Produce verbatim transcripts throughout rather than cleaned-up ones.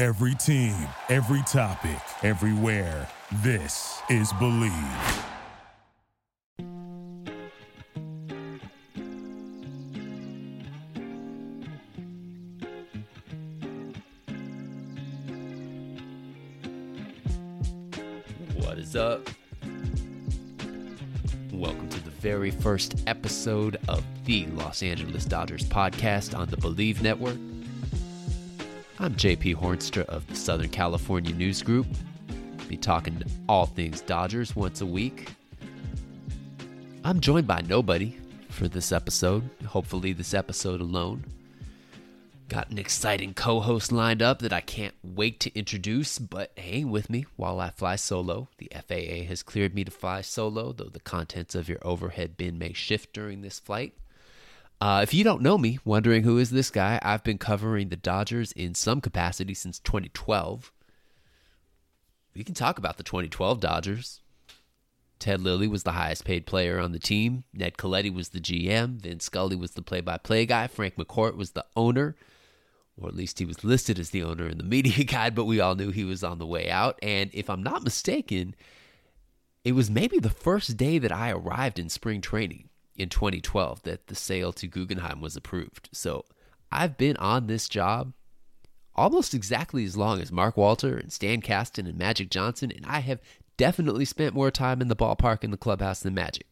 Every team, every topic, everywhere. This is Believe. What is up? Welcome to the very first episode of the Los Angeles Dodgers podcast on the Believe Network. I'm J P Hornstra of the Southern California News Group. Be talking all things Dodgers once a week. I'm joined by nobody for this episode, hopefully this episode alone. Got an exciting co-host lined up that I can't wait to introduce, but hang with me while I fly solo. The F A A has cleared me to fly solo, though the contents of your overhead bin may shift during this flight. Uh, if you don't know me, wondering who is this guy, I've been covering the Dodgers in some capacity since twenty twelve. We can talk about the twenty twelve Dodgers. Ted Lilly was the highest paid player on the team. Ned Coletti was the G M. Vin Scully was the play-by-play guy. Frank McCourt was the owner. Or at least he was listed as the owner in the media guide, but we all knew he was on the way out. And if I'm not mistaken, it was maybe the first day that I arrived in spring training in twenty twelve that the sale to Guggenheim was approved. So I've been on this job almost exactly as long as Mark Walter and Stan Kasten and Magic Johnson, and I have definitely spent more time in the ballpark and the clubhouse than Magic.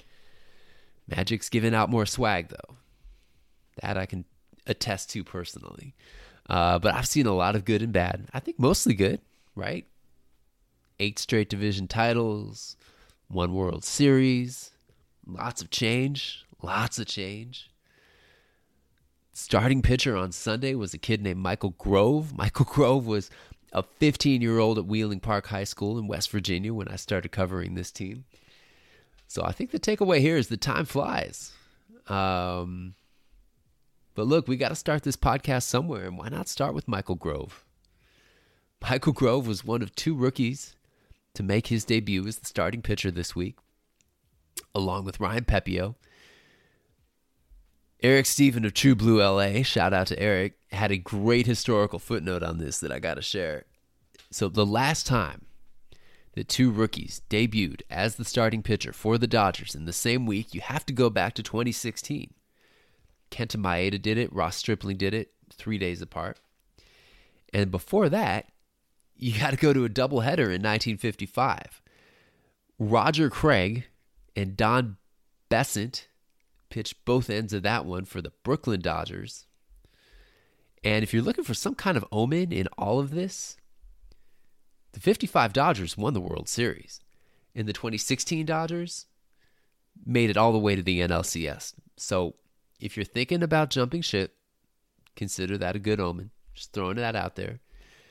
Magic's given out more swag, though. That I can attest to personally. Uh, but I've seen a lot of good and bad. I think mostly good, right? Eight straight division titles, one World Series, lots of change, lots of change. Starting pitcher on Sunday was a kid named Michael Grove. Michael Grove was a fifteen-year-old at Wheeling Park High School in West Virginia when I started covering this team. So I think the takeaway here is that time flies. Um... But look, we got to start this podcast somewhere, and why not start with Michael Grove? Michael Grove was one of two rookies to make his debut as the starting pitcher this week, along with Ryan Pepiot. Eric Stephen of True Blue L A, shout out to Eric, had a great historical footnote on this that I got to share. So the last time that two rookies debuted as the starting pitcher for the Dodgers in the same week, you have to go back to twenty sixteen. Kenta Maeda did it. Ross Stripling did it three days apart. And before that, you got to go to a doubleheader in nineteen fifty-five. Roger Craig and Don Besant pitched both ends of that one for the Brooklyn Dodgers. And if you're looking for some kind of omen in all of this, the fifty-five Dodgers won the World Series. And the twenty sixteen Dodgers made it all the way to the N L C S. So if you're thinking about jumping ship, consider that a good omen. Just throwing that out there.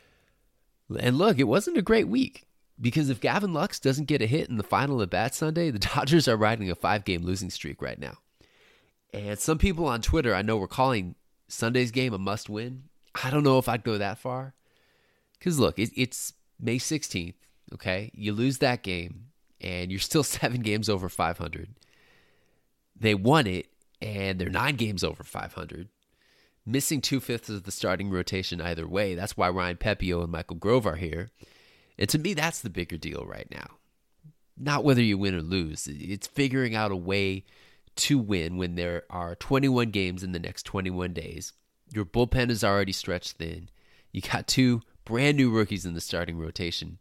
And look, it wasn't a great week, because if Gavin Lux doesn't get a hit in the final at bat Sunday, the Dodgers are riding a five-game losing streak right now. And some people on Twitter I know were calling Sunday's game a must-win. I don't know if I'd go that far. Because look, it, it's May sixteenth, okay? You lose that game, and you're still seven games over five hundred. They won it, and they're nine games over five hundred. Missing two-fifths of the starting rotation either way. That's why Ryan Pepiot and Michael Grove are here. And to me, that's the bigger deal right now. Not whether you win or lose. It's figuring out a way to win when there are twenty-one games in the next twenty-one days. Your bullpen is already stretched thin. You got two brand new rookies in the starting rotation.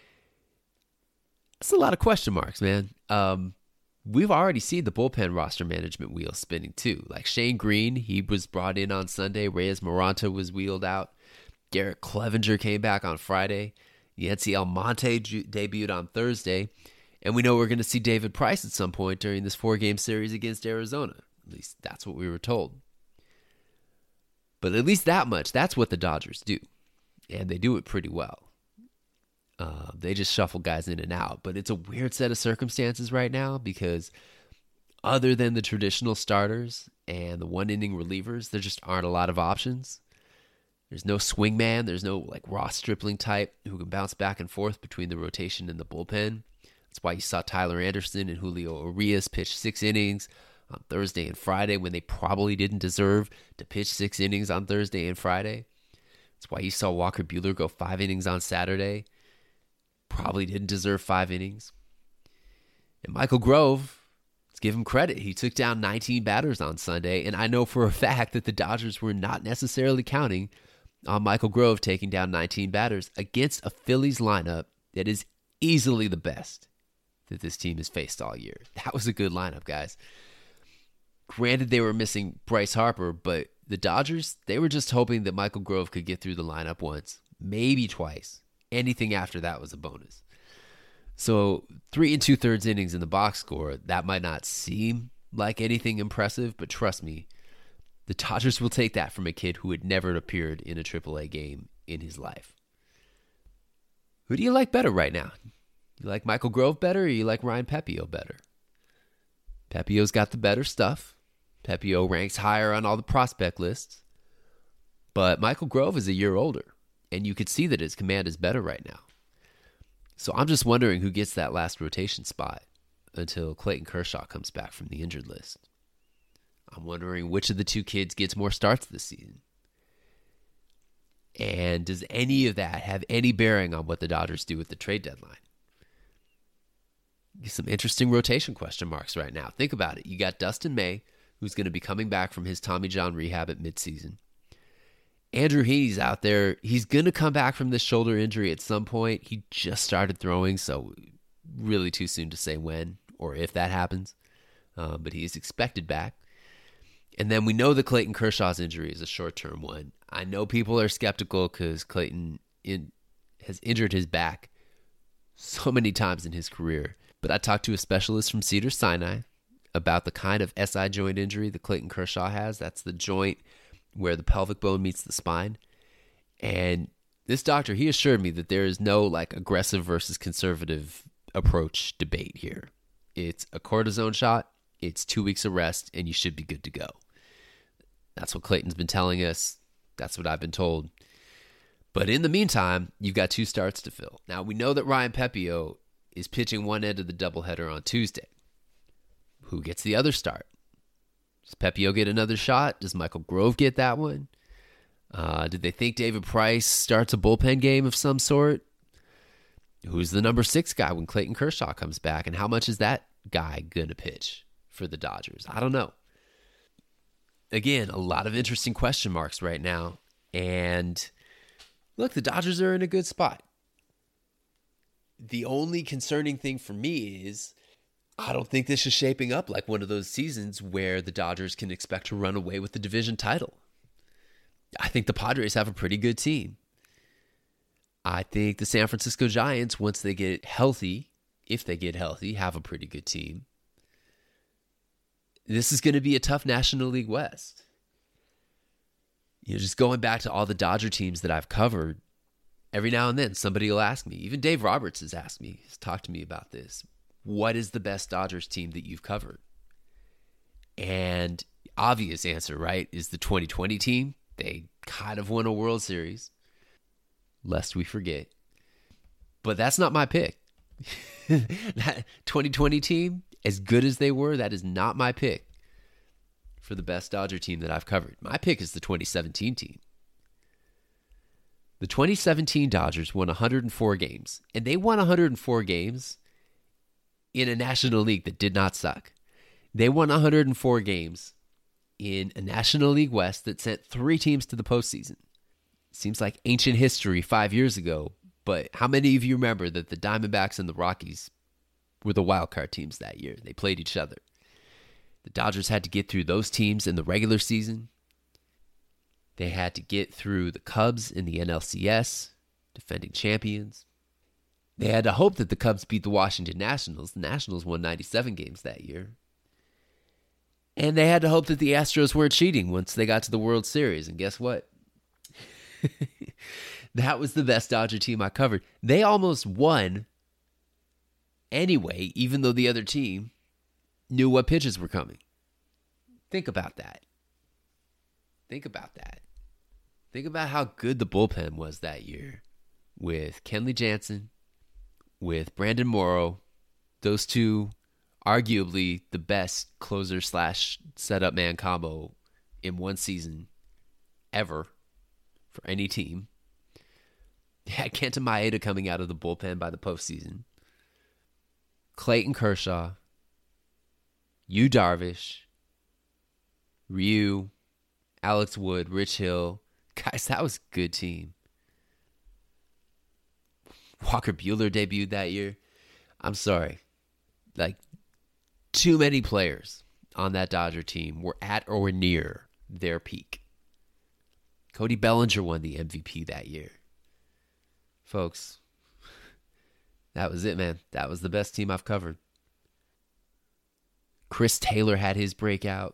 That's a lot of question marks, man. Um... We've already seen the bullpen roster management wheel spinning too. Like Shane Green, he was brought in on Sunday. Reyes Maranta was wheeled out. Garrett Clevenger came back on Friday. Yancy Almonte ju- debuted on Thursday. And we know we're going to see David Price at some point during this four-game series against Arizona. At least that's what we were told. But at least that much, that's what the Dodgers do. And they do it pretty well. Uh, they just shuffle guys in and out. But it's a weird set of circumstances right now because other than the traditional starters and the one-inning relievers, there just aren't a lot of options. There's no swingman. There's no like Ross Stripling type who can bounce back and forth between the rotation and the bullpen. That's why you saw Tyler Anderson and Julio Urias pitch six innings on Thursday and Friday when they probably didn't deserve to pitch six innings on Thursday and Friday. That's why you saw Walker Buehler go five innings on Saturday. Probably didn't deserve five innings. And Michael Grove, let's give him credit. He took down nineteen batters on Sunday, and I know for a fact that the Dodgers were not necessarily counting on Michael Grove taking down nineteen batters against a Phillies lineup that is easily the best that this team has faced all year. That was a good lineup, guys. Granted, they were missing Bryce Harper, but the Dodgers, they were just hoping that Michael Grove could get through the lineup once, maybe twice. Anything after that was a bonus. So three and two-thirds innings in the box score, that might not seem like anything impressive, but trust me, the Dodgers will take that from a kid who had never appeared in a triple A game in his life. Who do you like better right now? You like Michael Grove better, or you like Ryan Pepiot better? Pepiot's got the better stuff. Pepiot ranks higher on all the prospect lists. But Michael Grove is a year older, and you could see that his command is better right now. So I'm just wondering who gets that last rotation spot until Clayton Kershaw comes back from the injured list. I'm wondering which of the two kids gets more starts this season. And does any of that have any bearing on what the Dodgers do with the trade deadline? Some interesting rotation question marks right now. Think about it. You got Dustin May, who's going to be coming back from his Tommy John rehab at midseason. Andrew Heaney's out there. He's going to come back from this shoulder injury at some point. He just started throwing, so really too soon to say when or if that happens. Uh, but he is expected back. And then we know that Clayton Kershaw's injury is a short-term one. I know people are skeptical because Clayton in, has injured his back so many times in his career. But I talked to a specialist from Cedars-Sinai about the kind of S I joint injury that Clayton Kershaw has. That's the joint where the pelvic bone meets the spine. And this doctor, he assured me that there is no like aggressive versus conservative approach debate here. It's a cortisone shot, it's two weeks of rest, and you should be good to go. That's what Clayton's been telling us. That's what I've been told. But in the meantime, you've got two starts to fill. Now, we know that Ryan Pepiot is pitching one end of the doubleheader on Tuesday. Who gets the other start? Does Pepiot get another shot? Does Michael Grove get that one? Uh, did they think David Price starts a bullpen game of some sort? Who's the number six guy when Clayton Kershaw comes back? And how much is that guy going to pitch for the Dodgers? I don't know. Again, a lot of interesting question marks right now. And look, the Dodgers are in a good spot. The only concerning thing for me is I don't think this is shaping up like one of those seasons where the Dodgers can expect to run away with the division title. I think the Padres have a pretty good team. I think the San Francisco Giants, once they get healthy, if they get healthy, have a pretty good team. This is going to be a tough National League West. You know, just going back to all the Dodger teams that I've covered, every now and then somebody will ask me, even Dave Roberts has asked me, has talked to me about this. What is the best Dodgers team that you've covered? And the obvious answer, right, is the twenty twenty team. They kind of won a World Series, lest we forget. But that's not my pick. That twenty twenty team, as good as they were, that is not my pick for the best Dodger team that I've covered. My pick is the twenty seventeen team. The twenty seventeen Dodgers won one hundred four games, and they won one hundred four games in a National League that did not suck. They won one hundred four games in a National League West that sent three teams to the postseason. Seems like ancient history five years ago, but how many of you remember that the Diamondbacks and the Rockies were the wild card teams that year? They played each other. The Dodgers had to get through those teams in the regular season. They had to get through the Cubs in the N L C S, defending champions. They had to hope that the Cubs beat the Washington Nationals. The Nationals won ninety-seven games that year. And they had to hope that the Astros weren't cheating once they got to the World Series. And guess what? That was the best Dodger team I covered. They almost won anyway, even though the other team knew what pitches were coming. Think about that. Think about that. Think about how good the bullpen was that year with Kenley Jansen, with Brandon Morrow, those two arguably the best closer slash setup man combo in one season ever for any team. had Kenta Maeda coming out of the bullpen by the postseason. Clayton Kershaw, Yu Darvish, Ryu, Alex Wood, Rich Hill. Guys, that was a good team. Walker Buehler debuted that year. I'm sorry. Like, too many players on that Dodger team were at or near their peak. Cody Bellinger won the M V P that year. Folks, that was it, man. That was the best team I've covered. Chris Taylor had his breakout.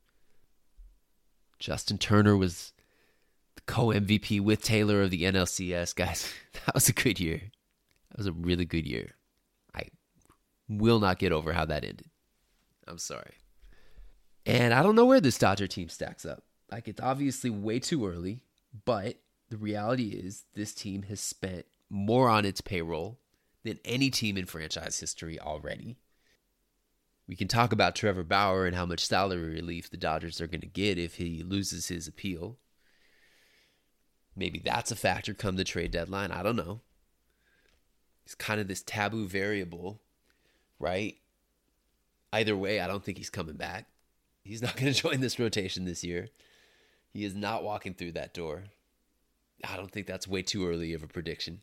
Justin Turner was the co-M V P with Taylor of the N L C S. Guys, that was a good year. That was a really good year. I will not get over how that ended. I'm sorry. And I don't know where this Dodger team stacks up. Like, it's obviously way too early, but the reality is this team has spent more on its payroll than any team in franchise history already. We can talk about Trevor Bauer and how much salary relief the Dodgers are going to get if he loses his appeal. Maybe that's a factor come the trade deadline. I don't know. It's kind of this taboo variable, right? Either way, I don't think he's coming back. He's not going to join this rotation this year. He is not walking through that door. I don't think that's way too early of a prediction.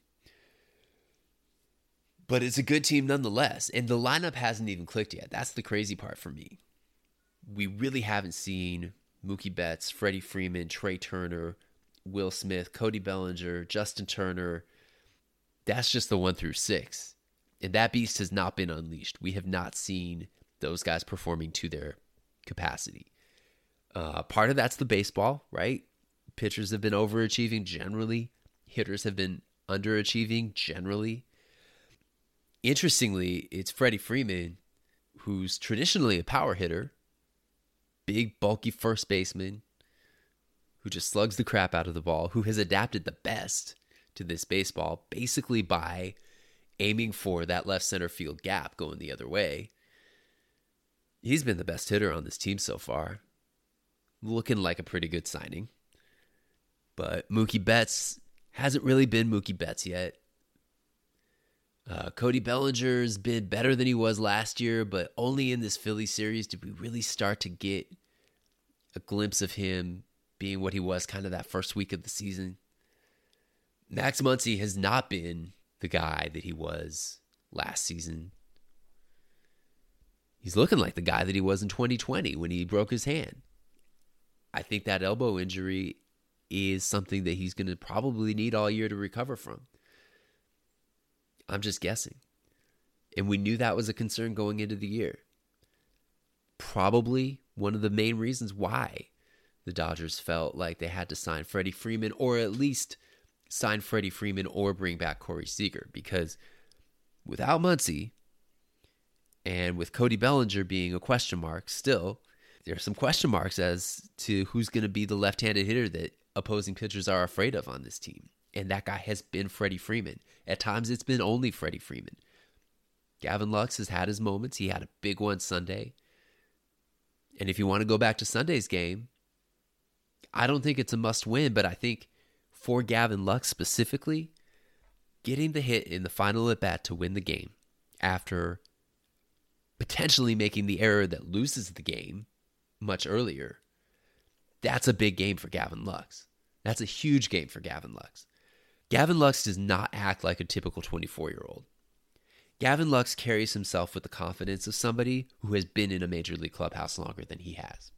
But it's a good team nonetheless. And the lineup hasn't even clicked yet. That's the crazy part for me. We really haven't seen Mookie Betts, Freddie Freeman, Trey Turner, Will Smith, Cody Bellinger, Justin Turner. That's just the one through six. And that beast has not been unleashed. We have not seen those guys performing to their capacity. Uh, part of that's the baseball, right? Pitchers have been overachieving generally. Hitters have been underachieving generally. Interestingly, it's Freddie Freeman, who's traditionally a power hitter, big, bulky first baseman, who just slugs the crap out of the ball, who has adapted the best to this baseball, basically by aiming for that left center field gap going the other way. He's been the best hitter on this team so far. Looking like a pretty good signing. But Mookie Betts hasn't really been Mookie Betts yet. Uh, Cody Bellinger's been better than he was last year, but only in this Philly series did we really start to get a glimpse of him being what he was kind of that first week of the season. Max Muncy has not been the guy that he was last season. He's looking like the guy that he was in twenty twenty when he broke his hand. I think that elbow injury is something that he's going to probably need all year to recover from. I'm just guessing. And we knew that was a concern going into the year. Probably one of the main reasons why the Dodgers felt like they had to sign Freddie Freeman, or at least sign Freddie Freeman or bring back Corey Seager. Because without Muncy, and with Cody Bellinger being a question mark still, there are some question marks as to who's going to be the left-handed hitter that opposing pitchers are afraid of on this team. And that guy has been Freddie Freeman. At times, it's been only Freddie Freeman. Gavin Lux has had his moments. He had a big one Sunday. And if you want to go back to Sunday's game, I don't think it's a must-win, but I think for Gavin Lux specifically, getting the hit in the final at-bat to win the game after potentially making the error that loses the game much earlier, that's a big game for Gavin Lux. That's a huge game for Gavin Lux. Gavin Lux does not act like a typical twenty-four-year-old. Gavin Lux carries himself with the confidence of somebody who has been in a major league clubhouse longer than he has.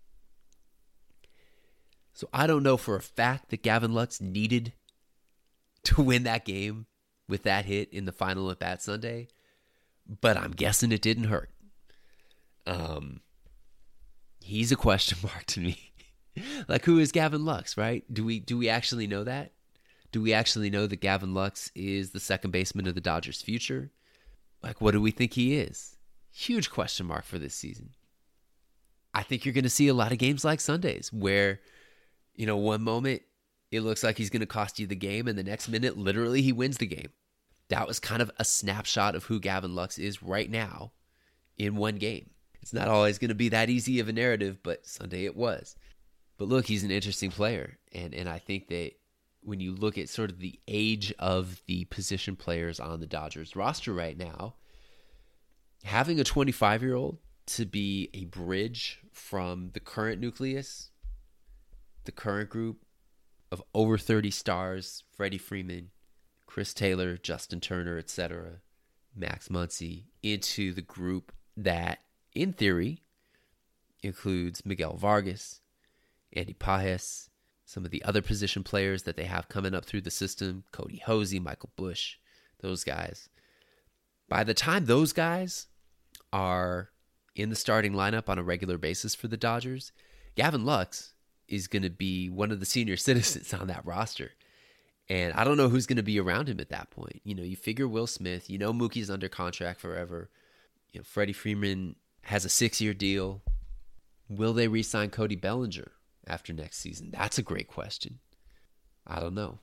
So I don't know for a fact that Gavin Lux needed to win that game with that hit in the final at bat Sunday, but I'm guessing it didn't hurt. Um, he's a question mark to me. Like, who is Gavin Lux, right? Do we do we actually know that? Do we actually know that Gavin Lux is the second baseman of the Dodgers' future? Like, what do we think he is? Huge question mark for this season. I think you're going to see a lot of games like Sundays where, you know, one moment it looks like he's going to cost you the game, and the next minute, literally, he wins the game. That was kind of a snapshot of who Gavin Lux is right now in one game. It's not always going to be that easy of a narrative, but Sunday it was. But look, he's an interesting player, and, and I think that when you look at sort of the age of the position players on the Dodgers roster right now, having a twenty-five-year-old to be a bridge from the current nucleus, the current group of over thirty stars, Freddie Freeman, Chris Taylor, Justin Turner, et cetera, Max Muncy, into the group that, in theory, includes Miguel Vargas, Andy Pages, some of the other position players that they have coming up through the system, Cody Hosey, Michael Busch, those guys. By the time those guys are in the starting lineup on a regular basis for the Dodgers, Gavin Lux is going to be one of the senior citizens on that roster. And I don't know who's going to be around him at that point. You know, you figure Will Smith, you know Mookie's under contract forever. You know, Freddie Freeman has a six-year deal. Will they re-sign Cody Bellinger after next season? That's a great question. I don't know.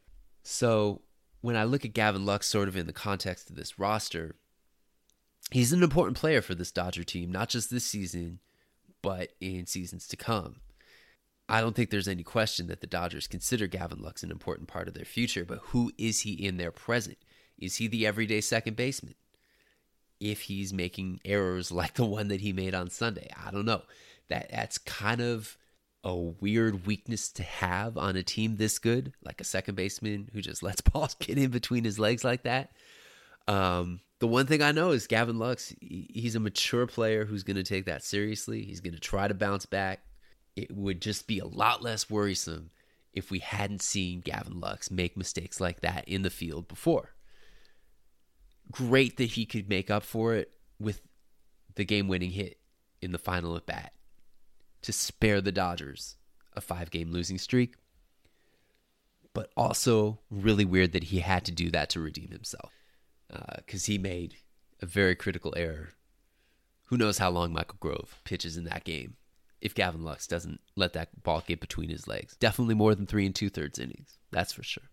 So when I look at Gavin Lux sort of in the context of this roster, he's an important player for this Dodger team, not just this season, but in seasons to come. I don't think there's any question that the Dodgers consider Gavin Lux an important part of their future, but who is he in their present? Is he the everyday second baseman? If he's making errors like the one that he made on Sunday, I don't know. That that's kind of a weird weakness to have on a team this good, like a second baseman who just lets balls get in between his legs like that. Um, the one thing I know is Gavin Lux, he's a mature player who's going to take that seriously. He's going to try to bounce back. It would just be a lot less worrisome if we hadn't seen Gavin Lux make mistakes like that in the field before. Great that he could make up for it with the game-winning hit in the final at bat to spare the Dodgers a five-game losing streak. But also really weird that he had to do that to redeem himself, because uh, he made a very critical error. Who knows how long Michael Grove pitches in that game if Gavin Lux doesn't let that ball get between his legs. Definitely more than three and two-thirds innings. That's for sure.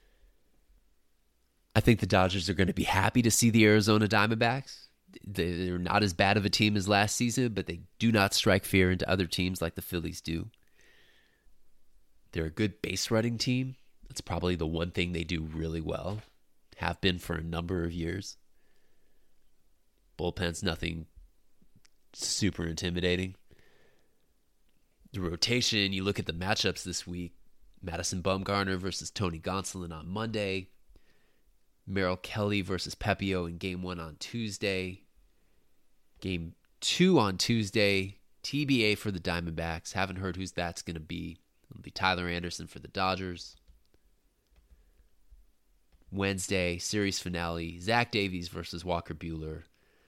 I think the Dodgers are going to be happy to see the Arizona Diamondbacks. They're not as bad of a team as last season, but they do not strike fear into other teams like the Phillies do. They're a good base running team. That's probably the one thing they do really well. Have been for a number of years. Bullpen's nothing super intimidating. The rotation, you look at the matchups this week. Madison Bumgarner versus Tony Gonsolin on Monday. Merrill Kelly versus Pepio in game one on Tuesday. Game two on Tuesday. T B A for the Diamondbacks. Haven't heard who's that's going to be. It'll be Tyler Anderson for the Dodgers. Wednesday, series finale. Zach Davies versus Walker Buehler.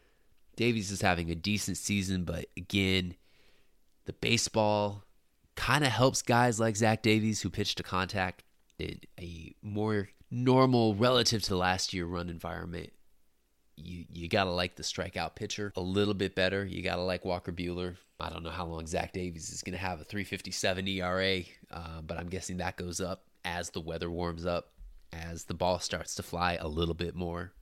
Davies is having a decent season, but again, the baseball kind of helps guys like Zach Davies who pitch to contact in a more normal, relative to last year, run environment. You you got to like the strikeout pitcher a little bit better. You got to like Walker Buehler. I don't know how long Zach Davies is going to have a three fifty-seven E R A, uh, but I'm guessing that goes up as the weather warms up, as the ball starts to fly a little bit more.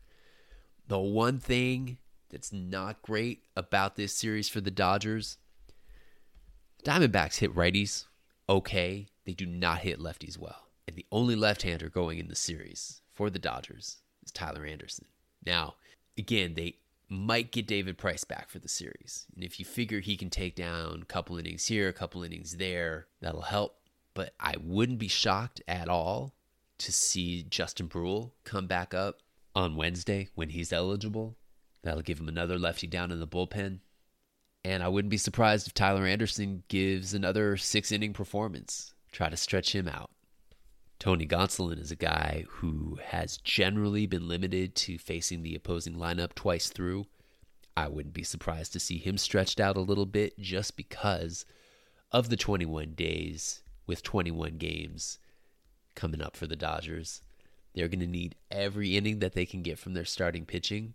The one thing that's not great about this series for the Dodgers, Diamondbacks hit righties okay. They do not hit lefties well. And the only left-hander going in the series for the Dodgers is Tyler Anderson. Now, again, they might get David Price back for the series. And if you figure he can take down a couple innings here, a couple innings there, that'll help. But I wouldn't be shocked at all to see Justin Brule come back up on Wednesday when he's eligible. That'll give him another lefty down in the bullpen. And I wouldn't be surprised if Tyler Anderson gives another six-inning performance. Try to stretch him out. Tony Gonsolin is a guy who has generally been limited to facing the opposing lineup twice through. I wouldn't be surprised to see him stretched out a little bit just because of the twenty-one days with twenty-one games coming up for the Dodgers. They're going to need every inning that they can get from their starting pitching.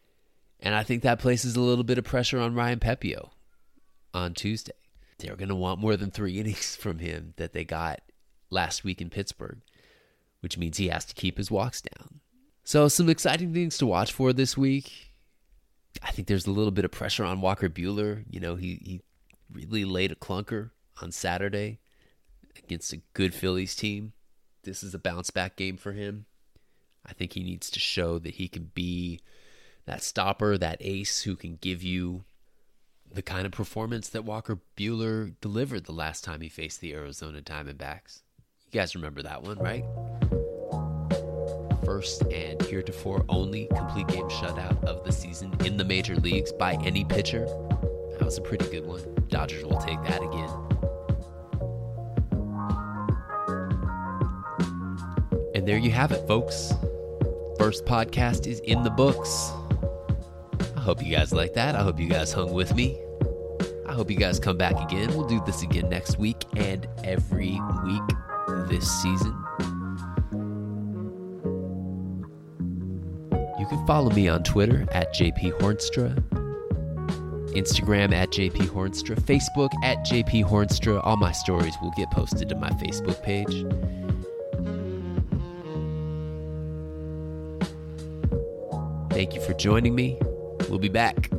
And I think that places a little bit of pressure on Ryan Pepio on Tuesday. They're going to want more than three innings from him that they got last week in Pittsburgh, which means he has to keep his walks down. So some exciting things to watch for this week. I think there's a little bit of pressure on Walker Buehler. You know, he, he really laid a clunker on Saturday against a good Phillies team. this is a bounce back game for him. I think he needs to show that he can be that stopper, that ace who can give you the kind of performance that Walker Buehler delivered the last time he faced the Arizona Diamondbacks. You guys remember that one, right? First and heretofore only complete game shutout of the season in the major leagues by any pitcher. That was a pretty good one. Dodgers will take that again. And there you have it, folks. First podcast is in the books. I hope you guys like that. I hope you guys hung with me. I hope you guys come back again. We'll do this again next week and every week this season. You can follow me on Twitter at J P Hornstra, Instagram at J P Hornstra, Facebook at J P Hornstra. All my stories will get posted to my Facebook page. Thank you for joining me. We'll be back.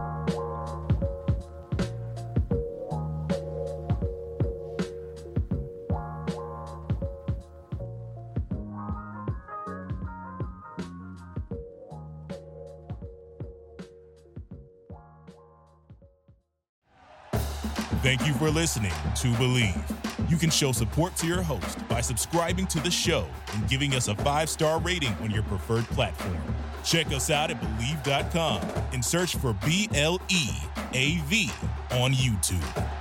Thank you for listening to Believe. You can show support to your host by subscribing to the show and giving us a five-star rating on your preferred platform. Check us out at Believe dot com and search for B L E A V on YouTube.